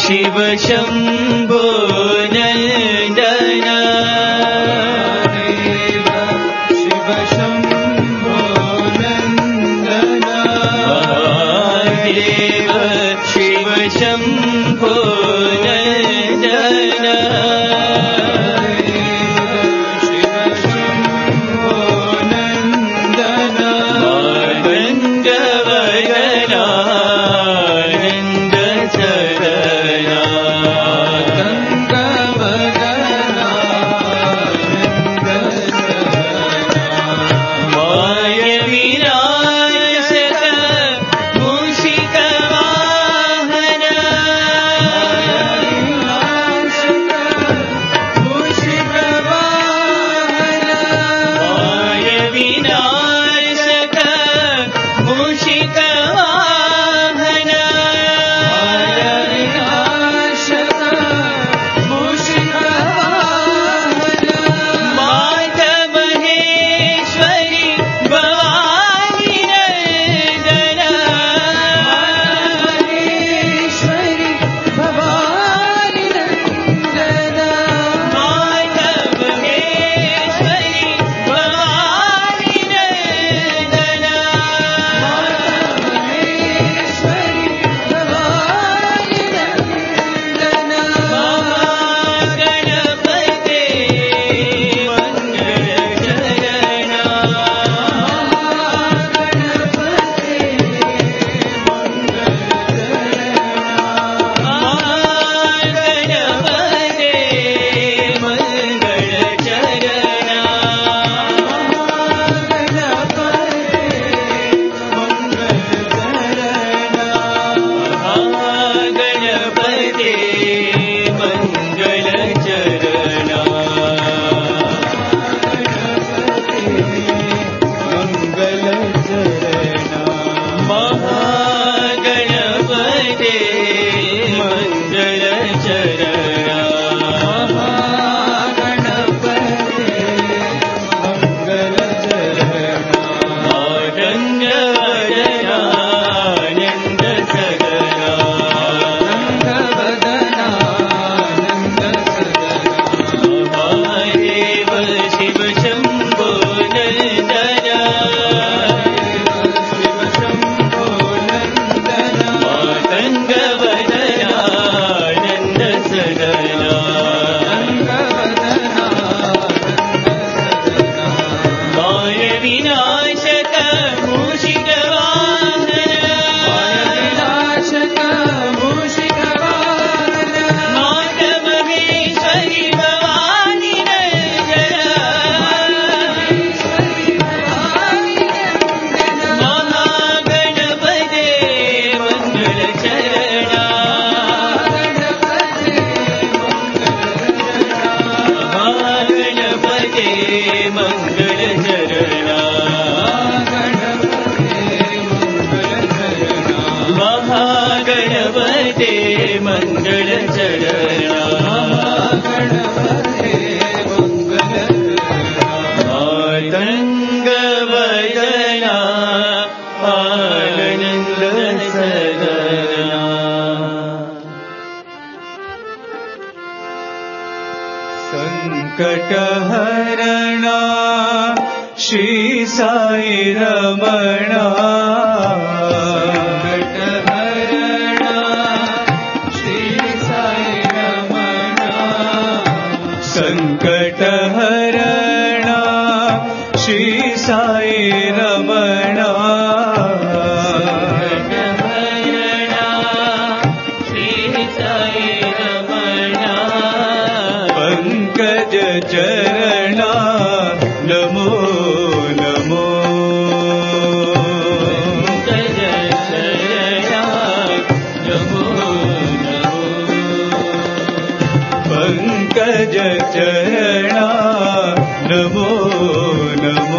शिव शंभो नंदना शिव शंभो नंदना महादेव शिव शंभो नंदना शिव शंभो नंदना गंग वदना संकटहरणा श्री साई रमणा संकटहरणा श्री साई रमणा संकटहरणा श्री साई रमणा चरणा नमो नमो पंकज चरणा नमो नमो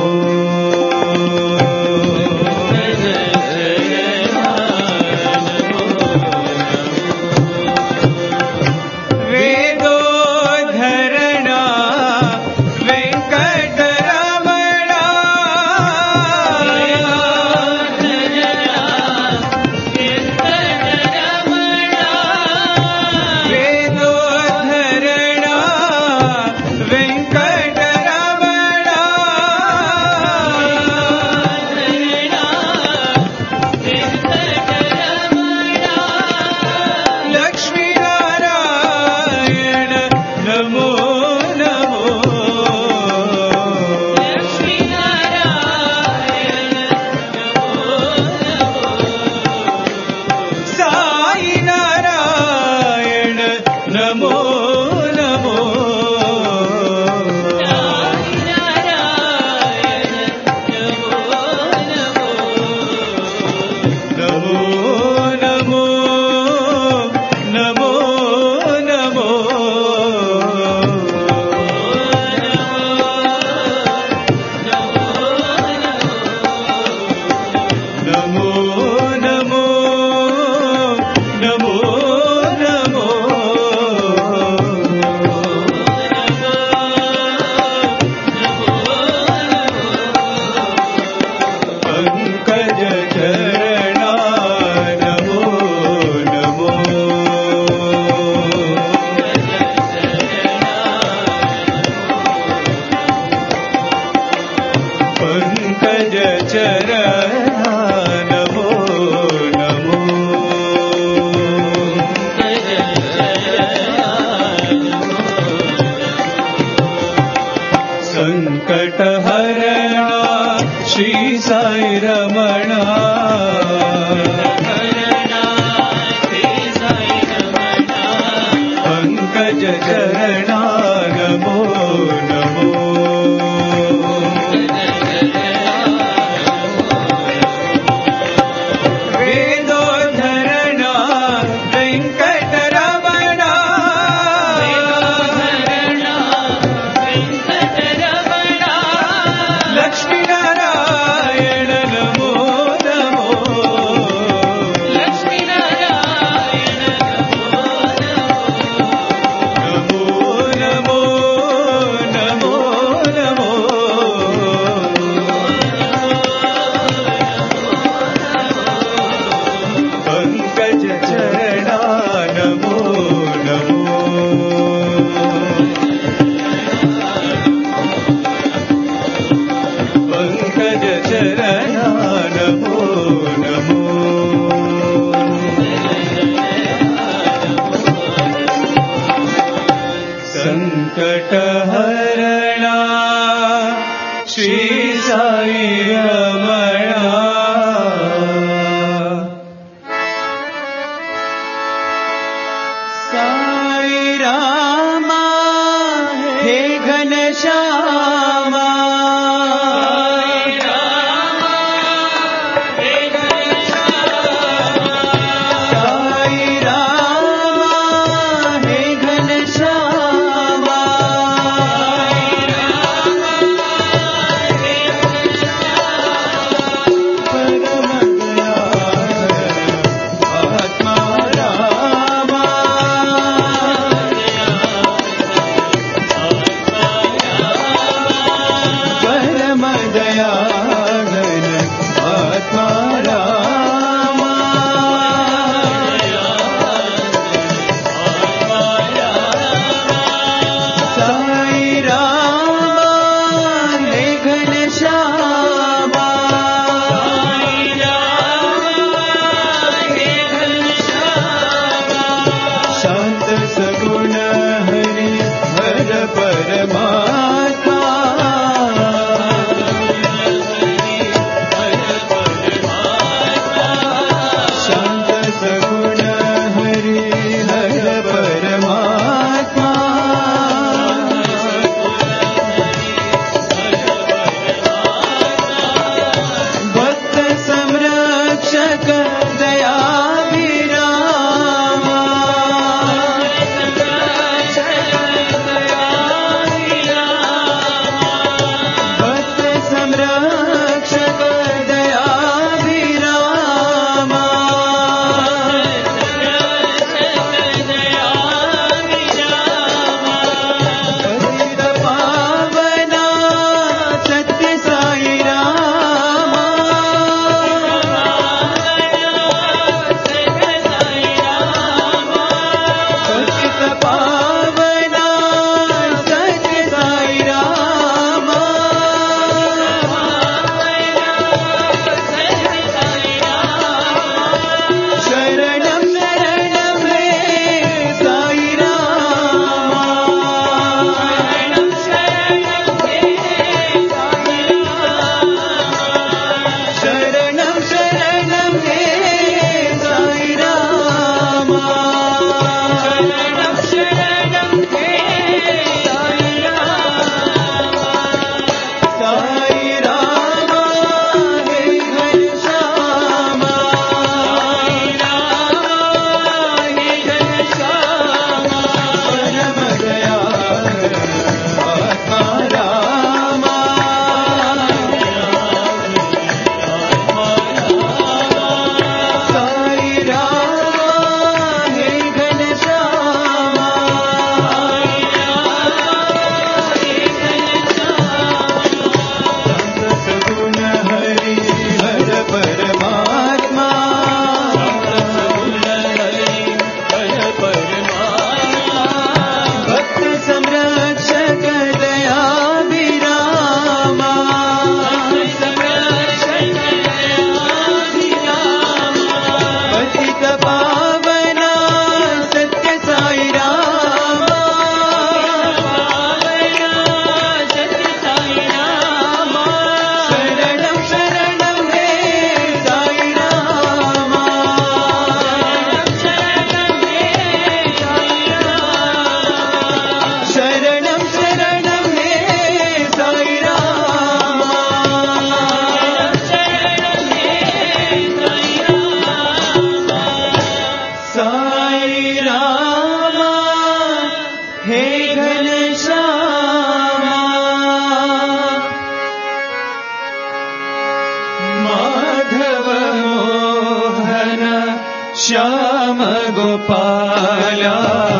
श्याम गोपाला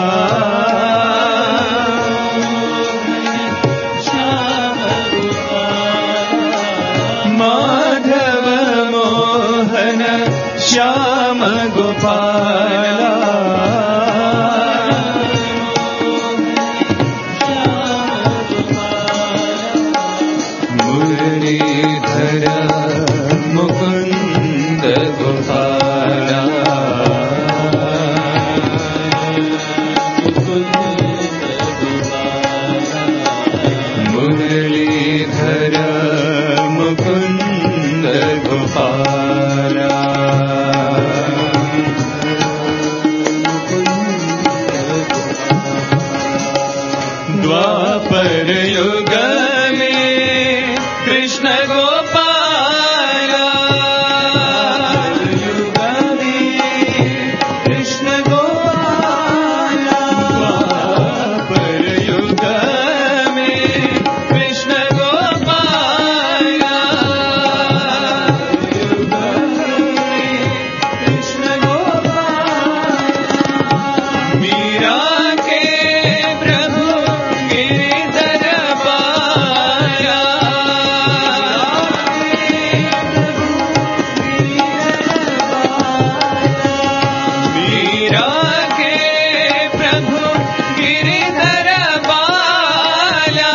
माधव मोहन श्याम गोपाला मुरलीधर मुकुंद गोपाला मुरलीधर मुकुंद गोपाला द्वापर युग में कृष्ण गोपाला युग में कृष्ण गोपाला द्वापर युग में कृष्ण गोपाला युग में कृष्ण गोपाला मीरा के प्रभु गिरिधर पाया मीरा के प्रभु गिरिधर पाया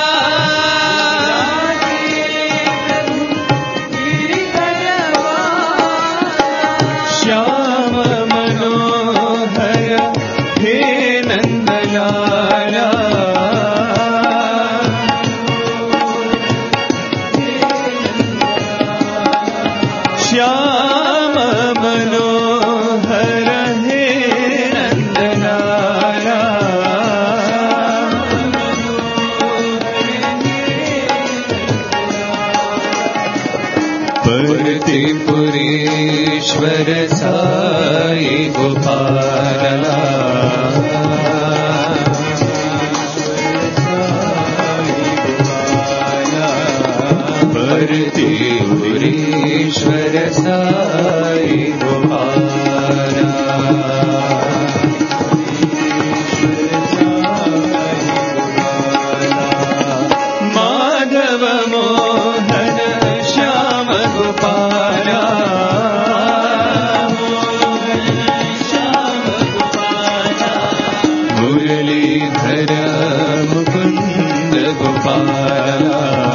श्याम मनोहर हे नंदलाला श्याम मनोहर हे नंदलाला परतिपुरीश्वर साई गोपाला परतिपुरीश्वर साई गोपाला माधव मोहन श्याम गोपाला मुरलीधर मुकुंद गोपाला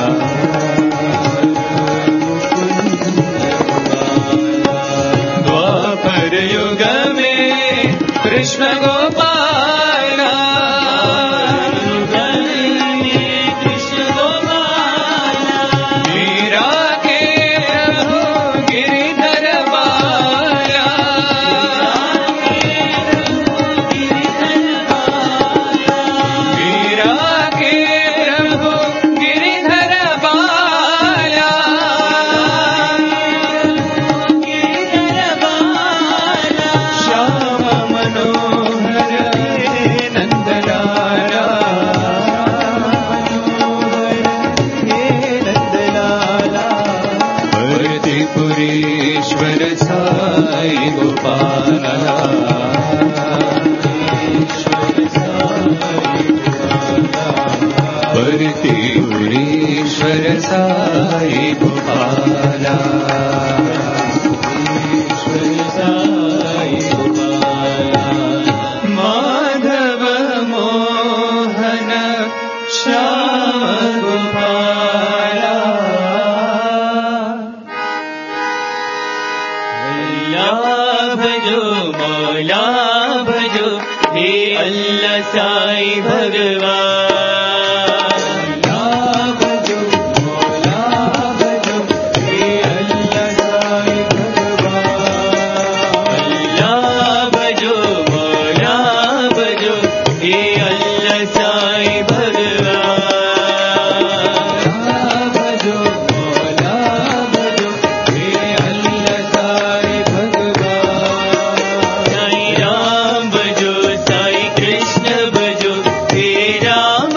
द्वापर युग में कृष्ण गोपाला कृष्ण गोपाला मीरा के प्रभु गिरिधर पाया मीरा के प्रभु गिरिधर पाया श्याम मनोहर हे नंदलाला हे नंदलाला परतिपुरीश्वर साई गोपाला परतिपुरीश्वर साई गोपाला माधव मोहन श्याम गोपाला भजो मौला भजो हे अल्लाह साई भगवान भजो मौला भजो हे अल्लाह साई भगवान भजो मौला भजो हे अल्लाह साई भगवान भजो मौला भजो हे अल्लाह साई भगवान साई राम भजो साई कृष्ण भजो हे राम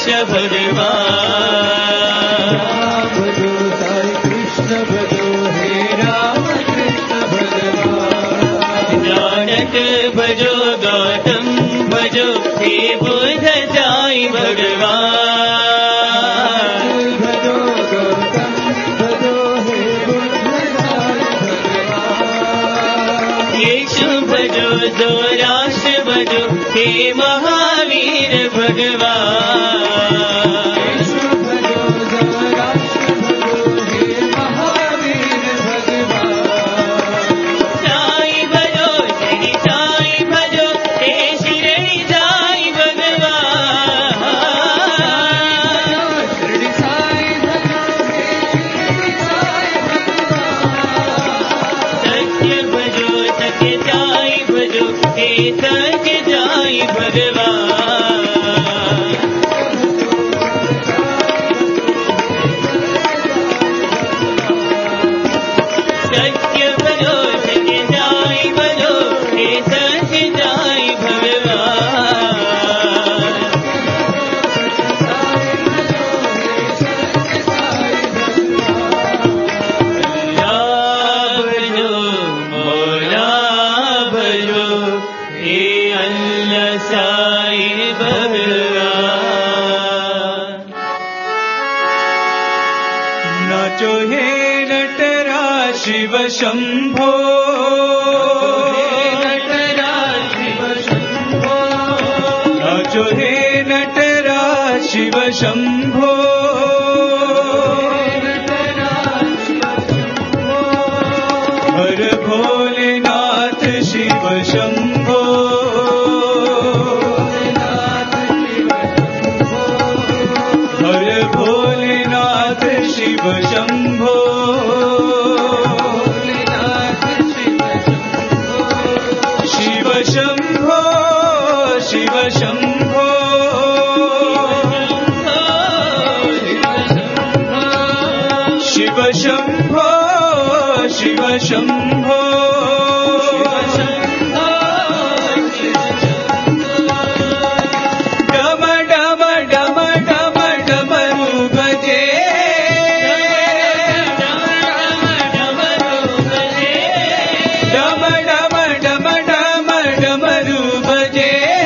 कृष्ण भगवान भजो साई कृष्ण भजो हे राम कृष्ण भगवान नानक भजो गौतम भजो हे बुद्ध साई भगवान भजो गौतम भजो हे बुद्ध साई भगवान येषु भजो द्वाराष्ट्र भजो हे महावीर भगवान येषु भजो द्वाराष्ट्र भजो हे महावीर भगवान साई भजो शिरडी साई भजो हे शिरडी साई भगवान शिरडी साई भजो हे शिरडी साई भगवान सत्य भजो सत्य साई भजो हे सत्य साई भगवान सत्य भजो सत्य साई भजो हे सत्य साई भगवान भजो मोला भजो हे अल्लाह साई भगवान नाचो हे नटरा शिव शंभो नाचो हे नटरा शिव शंभो हर भोलेनाथ शिव शंभो हर भोलेनाथ शिव शंभो शिव शंभो शिव शंभो शिव शंभो शिव शंभो डम डम डम डम डमरू बजे डम डम डम डम डमरू बजे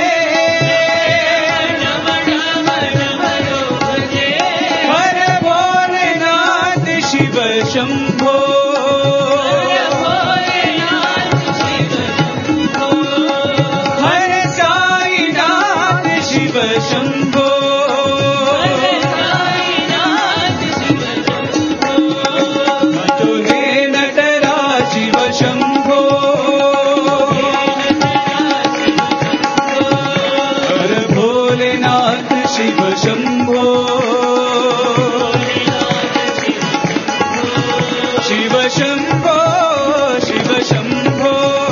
हर भोलेनाथ शिव शंभो हर साईनाथ शिव शंभो नाचो हे नटरा शिव शंभो हर भोलेनाथ शिव शंभो शिव शंभो शिव शंभो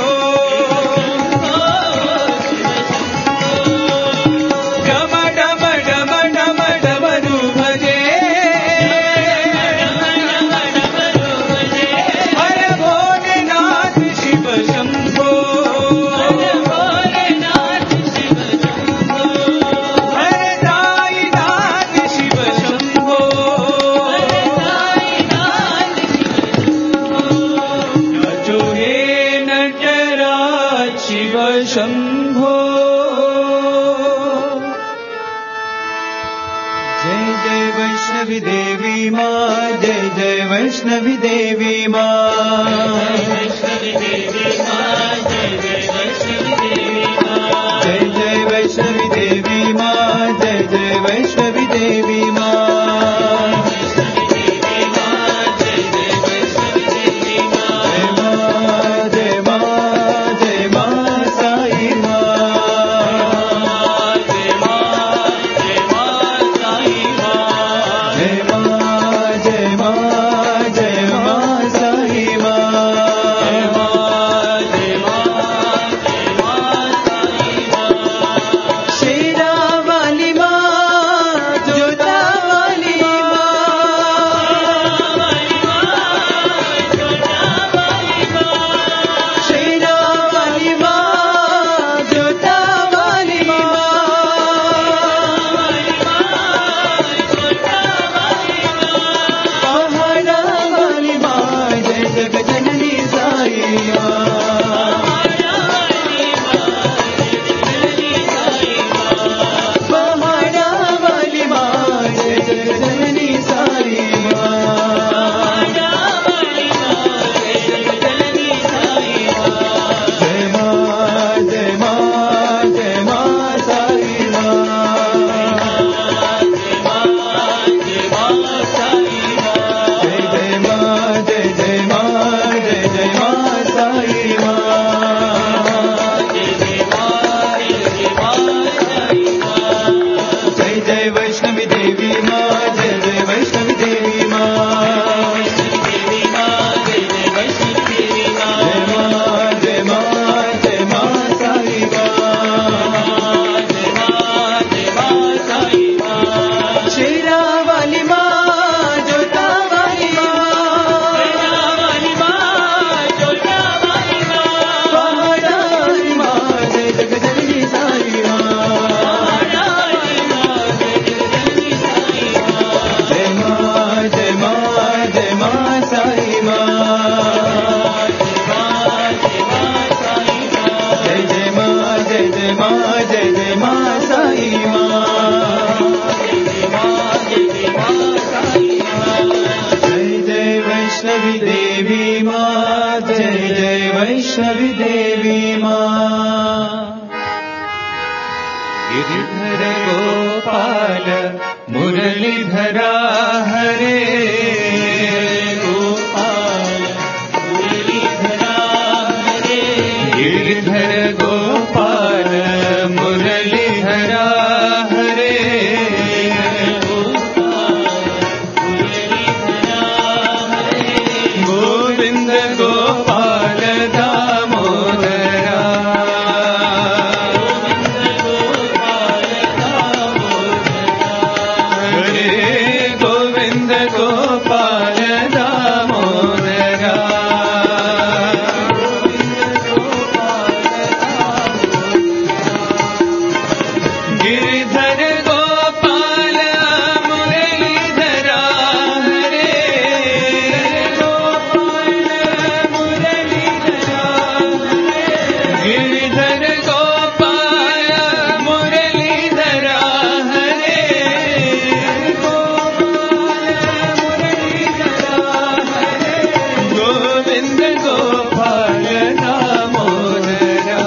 डम डम डम डम डमरू भजे हर भोलेनाथ शिव शंभो हर साईनाथ शिव शंभो नाचो हे नटराज शिव शंभो जय जय वैष्णवी देवी माँ जय जय वैष्णवी देवी माँ वैष्णवी देवी माँ जय जय वैष्णवी देवी माँ जय जय वैष्णवी देवी माँ जय जय वैष्णवी देवी माँ जय माँ जय माँ साई माँ जय माँ जय माँ साई माँ गोपाल मुरलीधरा हरे गोपाल मुरलीधरा हरे गिरिधर गोपाल मुरलीधरा हरे गोविंद गोपाल दामोदरा हरे गोविंद गोपाल दामोदरा गिरिधर गोपाल मुरलीधरा हरे गिरिधर गोपाल मुरलीधरा हरे गोविंद गोपाल दामोदरा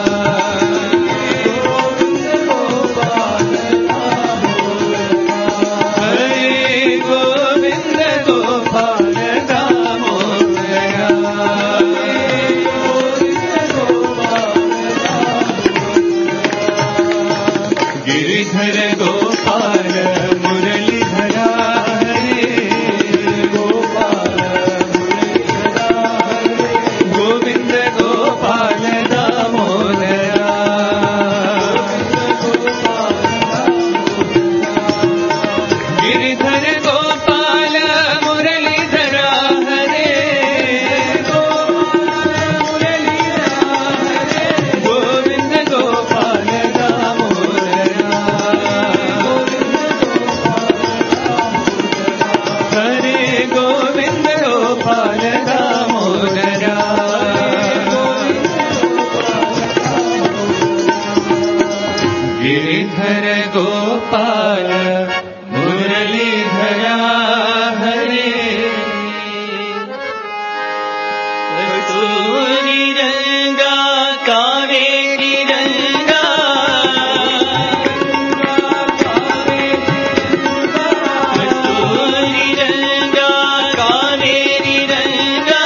हरे गोविंद गोपाल दामोदरा गिरिधर गोपाल मुरलीधरा हरे गोविंद गोपाल दामोदरा गिरिधर गोपाल मुरलीधरा हरे गोविंद गोपाल दामोदरा हरे गोविंद गोपाल दामोदरा गिरिधर गोपाल मुरलीधरा हरे कस्तूरी रंगा कावेरी रंगा कस्तूरी रंगा कावेरी रंगा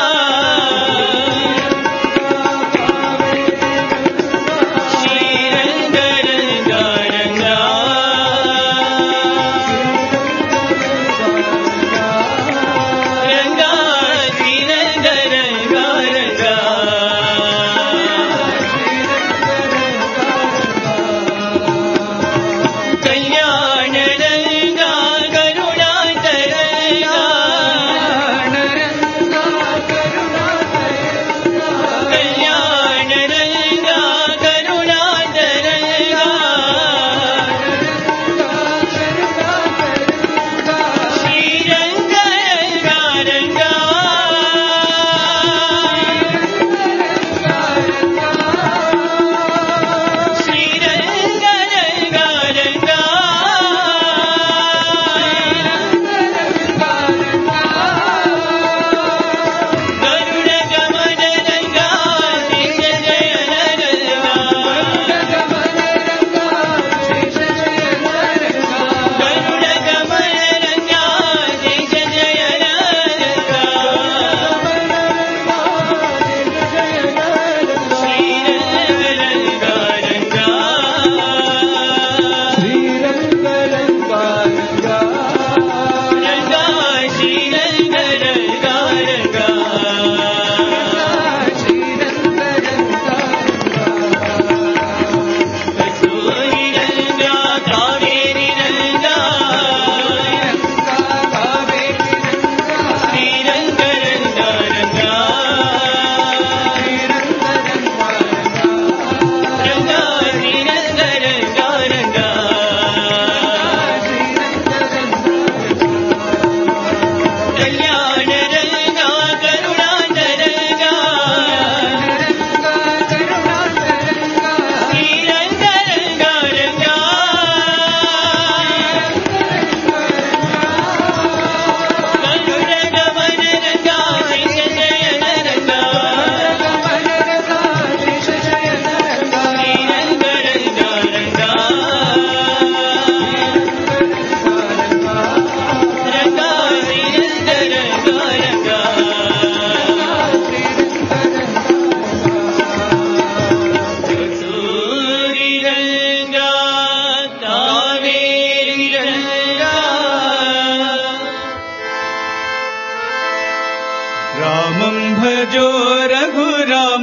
श्रीरंग रंगा रंगा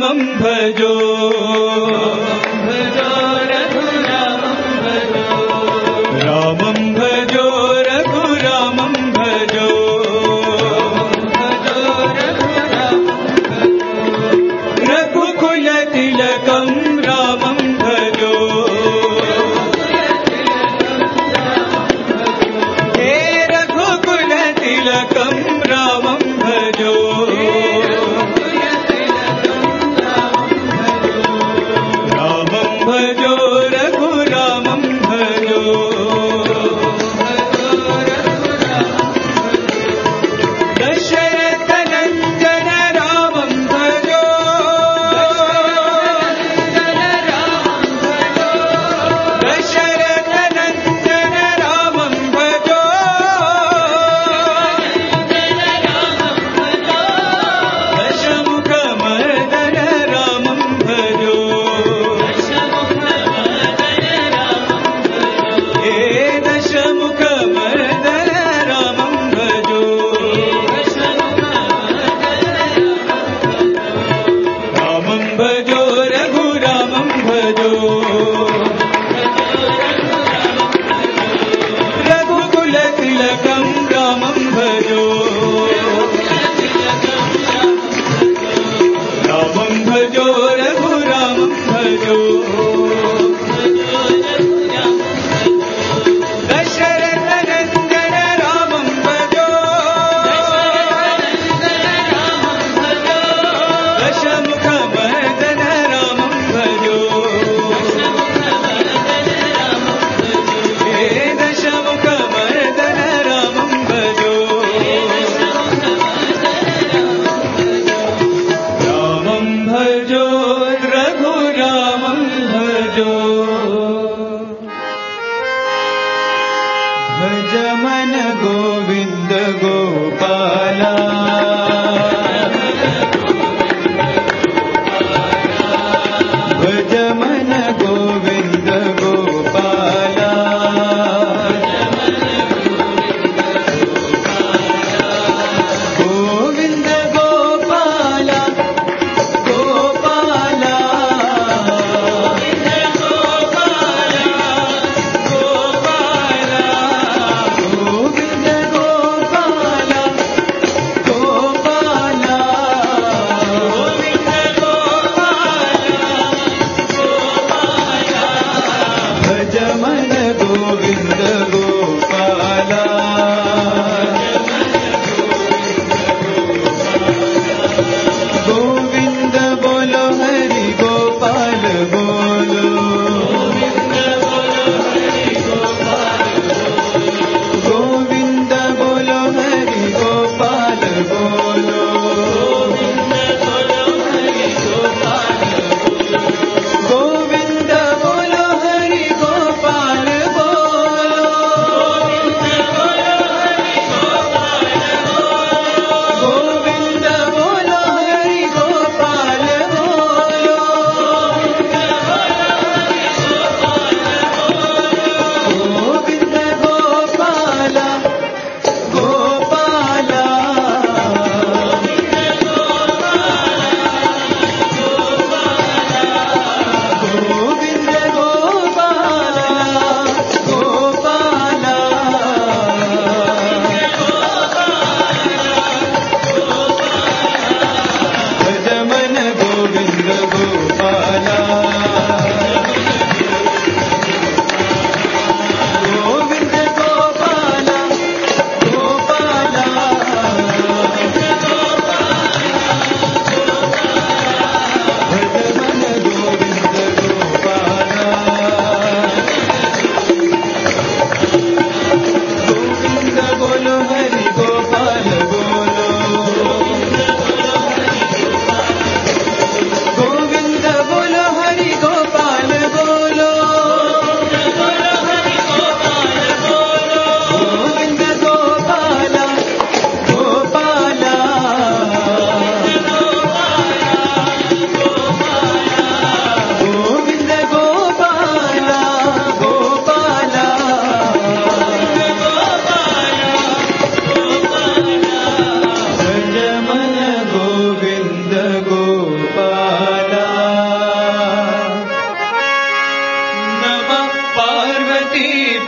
रामं भजो भजो रघुरामं भजो रामं भजो रघुरामं भजो भजो रघुरामं भजो रघुकुल तिलकं रामं भजो हे रघुकुल तिलकं रामं भजो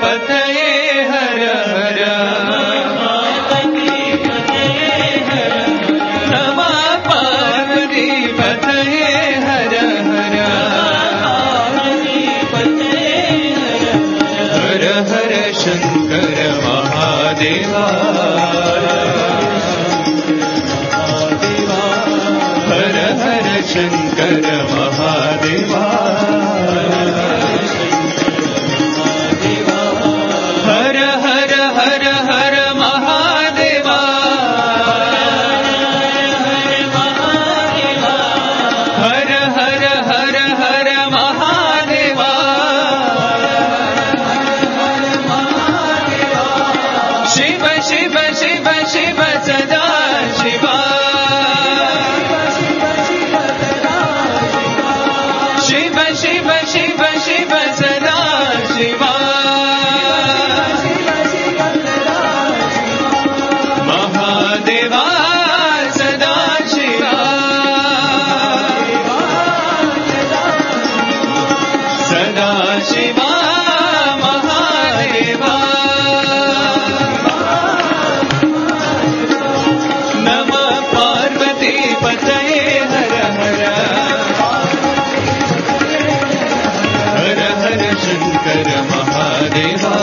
पतये हर हर नमः पार्वती पतये हर हर हर हर शंकर महादेवा हर हर शंकर महादेवा हर हर हर हर महादेवा हर हर हर हर महादेवा शिव शिव शिव शिव सदा शिवा शिव शिव शिव शिव सदा शिवा महादेवा सदा शिवा सदा शिवा महादेवा नमः पार्वती पतये हर हर हर हर शंकर महादेवा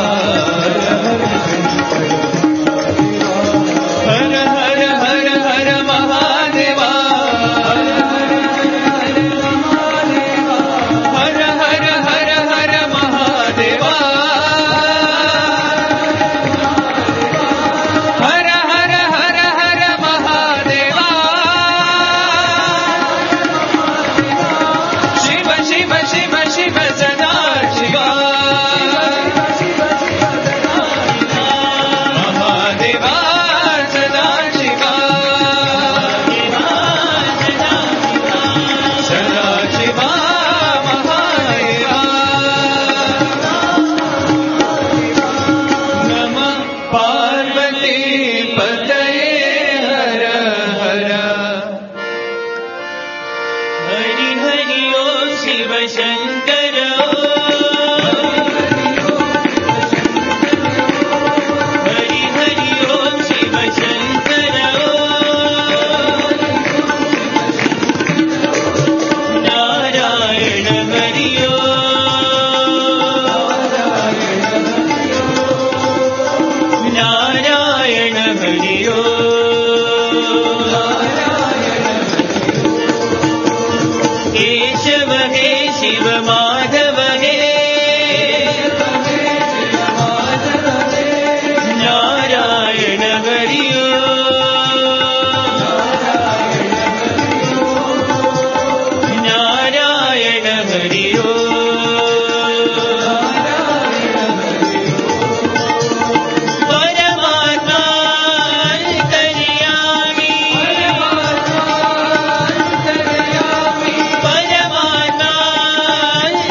हर हर हर हर महादेवा हर हर हर हर महादेवा हर हर हर हर महादेवा शिव शिव शिव शिव सदा शिवा महादेवा सदा शिवा सदा शिवा महादेवा नमः पार्वती पतये हर हर हरि हरि ओ शिव शंकर हरि हरि ओ शिव शंकर नारायण हरि ओ नारायण हरि ओ केशव हे शिव माधव हे नारायण हरि ओ नारायण हरि ओ परमात्मा अंतर्यामी परमात्मा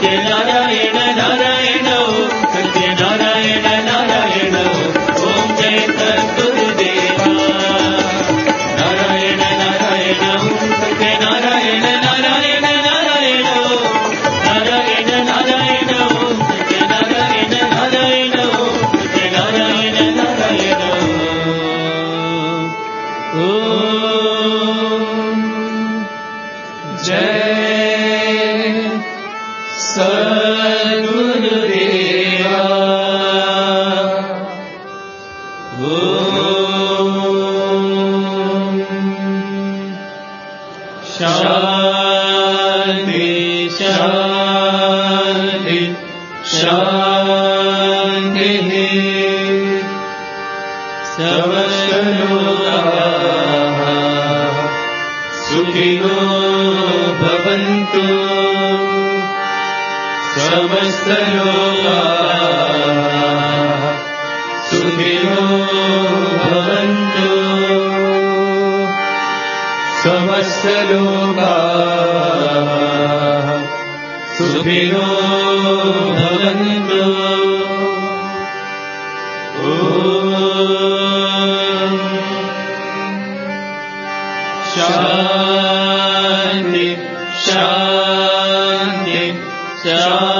సత్యనారాయణ నారాయణ ఓం సత్యనారాయణ నారాయణ ఓం జయ సద్గురుదేవా నారాయణ నారాయణ ఓం సత్యనారాయణ నారాయణ నారాయణ నారాయణ నారాయణ ఓం సత్యనారాయణ నారాయణ ఓం సత్యనారాయణ నారాయణ ఓం జయ సద్గురుదేవా ఓం శాంతి శాంతి శాంతి సమస్తలోకాః సుఖినో భవంతు సమస్తలోకాః సుఖినో భవంతు సమస్తలోకాః సుఖినో భవంతు ఓం శాంతి శాంతి శాంతి